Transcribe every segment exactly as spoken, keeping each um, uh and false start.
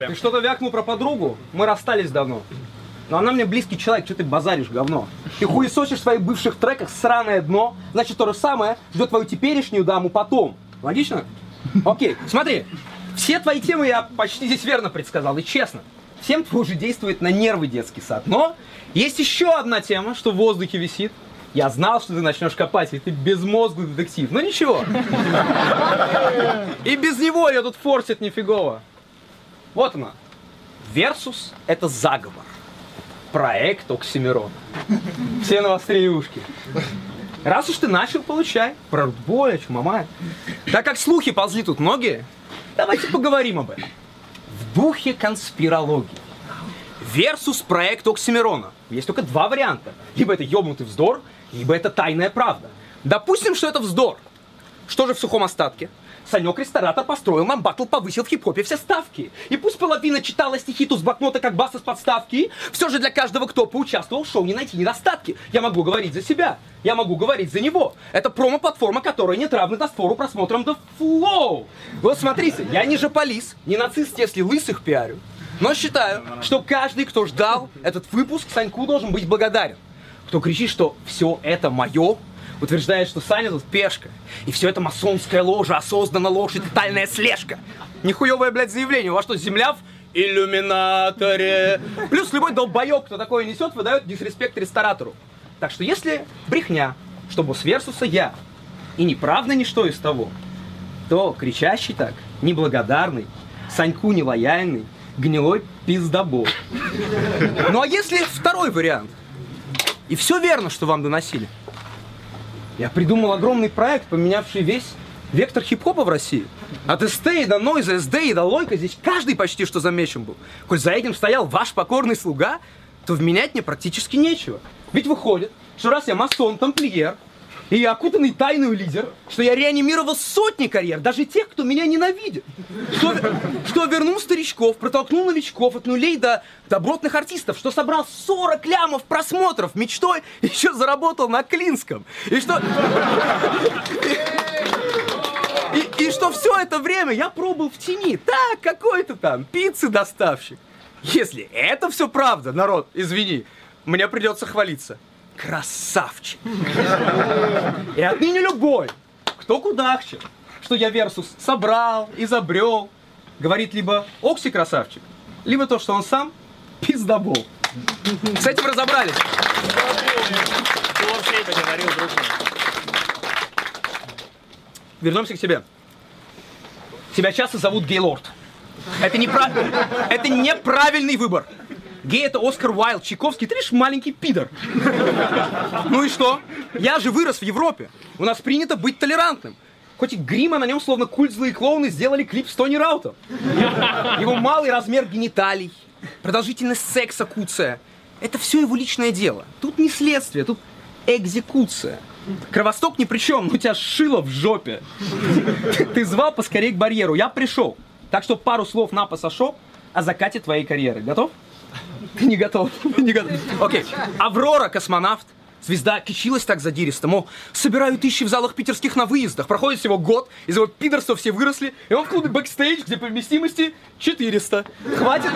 Ты что-то вякнул про подругу? Мы расстались давно. Но она мне близкий человек, что ты базаришь, говно? Ты хуесосишь в своих бывших треках сраное дно, значит то же самое ждет твою теперешнюю даму потом. Логично? Окей, смотри, все твои темы я почти здесь верно предсказал, и честно. Всем уже действует на нервы детский сад. Но есть еще одна тема, что в воздухе висит. Я знал, что ты начнешь копать, и ты безмозглый детектив. Но ничего. И без него ее тут форсит нифигово. Вот она. Версус — это заговор. Проект Оксимирона. Все навострили ушки. Раз уж ты начал, получай. Про рудболя, чумамая. Так как слухи ползли тут многие, давайте поговорим об этом. В духе конспирологии. Версус проект Оксимирона. Есть только два варианта. Либо это ёбнутый вздор, либо это тайная правда. Допустим, что это вздор. Что же в сухом остатке? Санек-ресторатор построил нам баттл, повысил в хип-хопе все ставки. И пусть половина читала стихи тут с блокнота, как бас из подставки, все же для каждого, кто поучаствовал в шоу, не найти недостатки. Я могу говорить за себя, я могу говорить за него. Это промо-платформа, которая нет равны до сфору просмотром The Flow. Вот смотрите, я не жополиз, не нацист, если лысых пиарю. Но считаю, что каждый, кто ждал этот выпуск, Саньку должен быть благодарен. Кто кричит, что все это мое, утверждает, что Саня тут пешка. И все это масонская ложа, осознанно ложь и тотальная слежка. Нихуевое, блядь, заявление. У вас что, земля в иллюминаторе? Плюс любой долбоёб, кто такое несет, выдает дисреспект ресторатору. Так что если брехня, что босс Версуса я, и неправда ничто из того, то кричащий так, неблагодарный, Саньку нелояльный, гнилой пиздобол. Ну а если второй вариант? И все верно, что вам доносили. Я придумал огромный проект, поменявший весь вектор хип-хопа в России. От эс тэ и до Нойза, эс дэ и до Лойка здесь каждый почти что замечен был. Коль за этим стоял ваш покорный слуга, то вменять мне практически нечего. Ведь выходит, что раз я масон-тамплиер, и я окутанный тайной лидер, что я реанимировал сотни карьер, даже тех, кто меня ненавидит. Что, что вернул старичков, протолкнул новичков от нулей до добротных артистов, что собрал сорок лямов просмотров мечтой, еще заработал на Клинском. И что... И, и что все это время я пробыл в тени. Так, какой-то там пиццы-доставщик. Если это все правда, народ, извини, мне придется хвалиться. Красавчик. И отныне любой, кто кудахчет, что я Версус собрал, изобрел, говорит либо Окси красавчик, либо то, что он сам пиздобол. С этим разобрались. Вернемся к тебе. Тебя часто зовут Гейлорд. Это, непра... это неправильный выбор. Гей — это Оскар Уайлд, Чайковский, ты лишь маленький пидор. Ну и что? Я же вырос в Европе. У нас принято быть толерантным. Хоть и грима на нем, словно культ злые клоуны, сделали клип с Тони Раутом. Его малый размер гениталий, продолжительность секса куция — это все его личное дело. Тут не следствие, тут экзекуция. Кровосток ни при чем, но у тебя шило в жопе. Ты звал поскорее к барьеру, я пришел. Так что пару слов на пасашок о закате твоей карьеры. Готов? Не готов, не готов. Окей. Аврора, космонавт. Звезда кичилась так задиристо, мол, собираю тысячи в залах питерских на выездах. Проходит всего год, из его пидорства все выросли, и он в клубе бэкстейдж, где по вместимости четыреста. Хватит...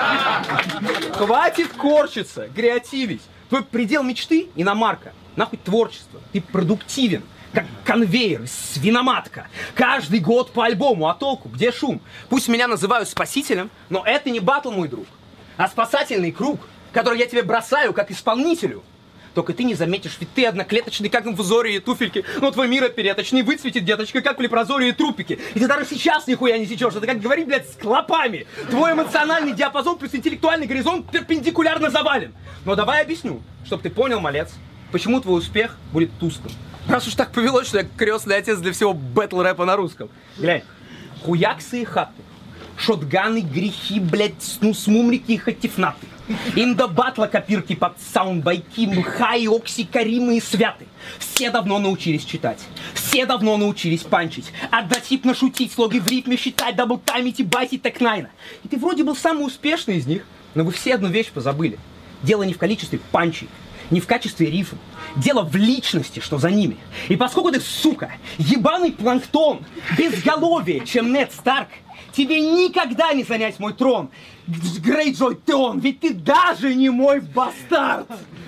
Хватит корчиться, креативить. Твой предел мечты — иномарка. Нахуй творчество. Ты продуктивен, как конвейер, свиноматка. Каждый год по альбому, а толку? Где шум? Пусть меня называют спасителем, но это не баттл, мой друг, а спасательный круг, который я тебе бросаю как исполнителю. Только ты не заметишь, ведь ты одноклеточный, как инфузории и туфельки, но твой мир опереточный выцветит, деточка, как в лепрозории и трупики. И ты даже сейчас нихуя не сечешь, это как говорить, блядь, с клопами. Твой эмоциональный диапазон плюс интеллектуальный горизонт перпендикулярно завален. Но давай объясню, чтобы ты понял, малец, почему твой успех будет тусклым. Раз уж так повелось, что я крестный отец для всего бэтл-рэпа на русском. Глянь, хуяксы и хаты, шотганы, грехи, блядь, снус-мумрики и хатифнаты. Инда-батла копирки под саундбайки, мха и окси, каримы и святы. Все давно научились читать, все давно научились панчить, однотипно шутить, слоги в ритме считать, даблтаймить и байтить так найна. И ты вроде был самый успешный из них, но вы все одну вещь позабыли. Дело не в количестве панчей, не в качестве рифм. Дело в личности, что за ними. И поскольку ты, сука, ебаный планктон, безголовее, чем Нед Старк, Тебе никогда не занять мой трон. Грейджой Теон, ведь ты даже не мой бастард.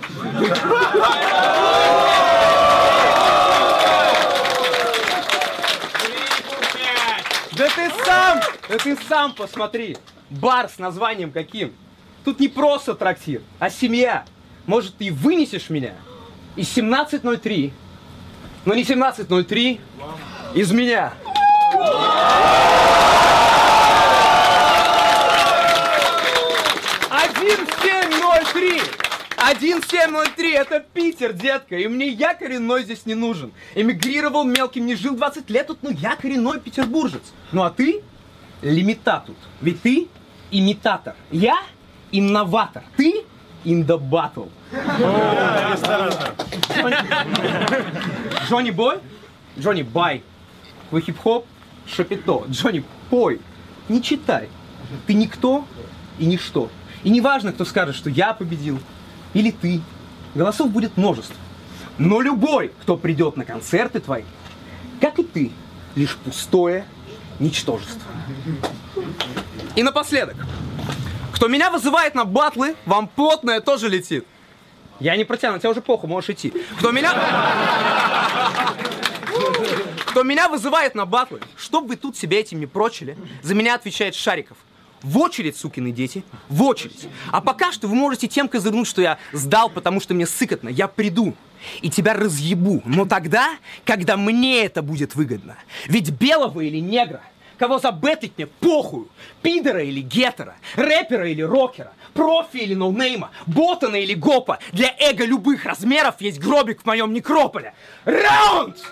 Да ты сам, да ты сам посмотри. Бар с названием каким? Тут не просто трактир, а семья. Может, ты вынесешь меня из семнадцать ноль три, но не семнадцать ноль три, из меня. один семь ноль три. один семь ноль три, это Питер, детка, и мне я коренной здесь не нужен. Эмигрировал мелким, не жил двадцать лет тут, но я коренной петербуржец. Ну а ты лимитатут, ведь ты имитатор. Я инноватор, ты in the battle. Джонни Бой, Джонни Бай, твой хип-хоп, шапито, Джонни Пой, не читай. Ты никто и ничто. И не важно, кто скажет, что я победил, или ты. Голосов будет множество. Но любой, кто придет на концерты твои, как и ты, лишь пустое ничтожество. И напоследок. Кто меня вызывает на батлы, вам плотное тоже летит. Я не протяну, тебя уже похуй, можешь идти. Кто меня... Кто меня вызывает на батлы, чтоб вы тут себя этим не прочили, за меня отвечает Шариков. В очередь, сукины дети, в очередь. А пока что вы можете тем козырнуть, что я сдал, потому что мне сыкотно. Я приду и тебя разъебу. Но тогда, когда мне это будет выгодно. Ведь белого или негра, кого забэтлить мне похую, пидора или гетера, рэпера или рокера, профи или ноунейма, ботана или гопа, для эго любых размеров есть гробик в моем некрополе. Раунд!